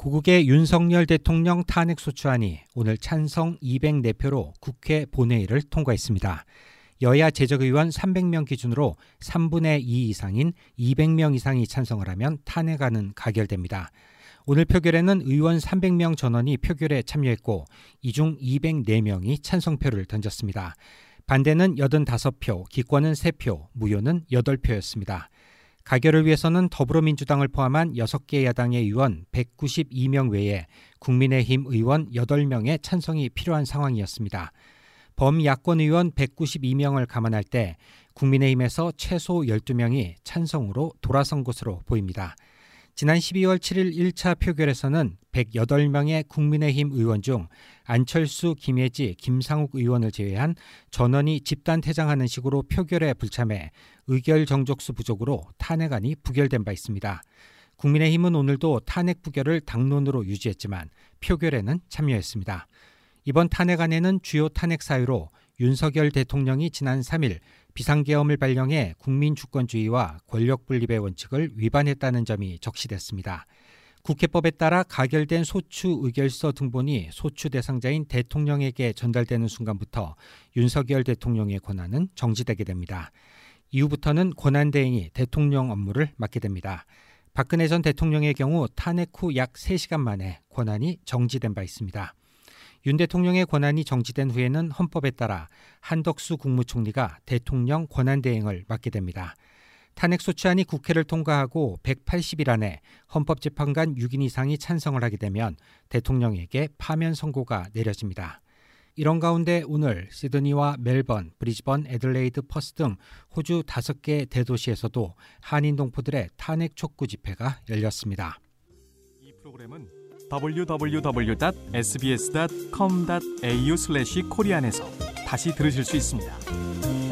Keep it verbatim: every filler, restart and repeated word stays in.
고국의 윤석열 대통령 탄핵소추안이 오늘 찬성 이백사 표로 국회 본회의를 통과했습니다. 여야 재적의원 삼백 명 기준으로 삼분의 이 이상인 이백 명 이상이 찬성을 하면 탄핵안은 가결됩니다. 오늘 표결에는 의원 삼백 명 전원이 표결에 참여했고 이 중 이백사 명이 찬성표를 던졌습니다. 반대는 팔십오 표, 기권은 삼 표, 무효는 여덟 표였습니다. 가결을 위해서는 더불어민주당을 포함한 여섯 개 야당의 의원 백구십이 명 외에 국민의힘 의원 여덟 명의 찬성이 필요한 상황이었습니다. 범야권 의원 백구십이 명을 감안할 때 국민의힘에서 최소 열두 명이 찬성으로 돌아선 것으로 보입니다. 지난 십이월 칠일 일 차 표결에서는 백여덟 명의 국민의힘 의원 중 안철수, 김혜지, 김상욱 의원을 제외한 전원이 집단 퇴장하는 식으로 표결에 불참해 의결 정족수 부족으로 탄핵안이 부결된 바 있습니다. 국민의힘은 오늘도 탄핵 부결을 당론으로 유지했지만 표결에는 참여했습니다. 이번 탄핵안에는 주요 탄핵 사유로 윤석열 대통령이 지난 삼 일 비상계엄을 발령해 국민주권주의와 권력분립의 원칙을 위반했다는 점이 적시됐습니다. 국회법에 따라 가결된 소추 의결서 등본이 소추 대상자인 대통령에게 전달되는 순간부터 윤석열 대통령의 권한은 정지되게 됩니다. 이후부터는 권한대행이 대통령 업무를 맡게 됩니다. 박근혜 전 대통령의 경우 탄핵 후 약 세 시간 만에 권한이 정지된 바 있습니다. 윤 대통령의 권한이 정지된 후에는 헌법에 따라 한덕수 국무총리가 대통령 권한대행을 맡게 됩니다. 탄핵소추안이 국회를 통과하고 백팔십 일 안에 헌법재판관 육 인 이상이 찬성을 하게 되면 대통령에게 파면 선고가 내려집니다. 이런 가운데 오늘 시드니와 멜번, 브리즈번, 애들레이드, 퍼스 등 호주 다섯 개 대도시에서도 한인 동포들의 탄핵 촉구 집회가 열렸습니다. 이 프로그램은 더블유 더블유 더블유 닷 에스비에스 닷 컴 닷 에이유 슬래시 코리안에서 다시 들으실 수 있습니다.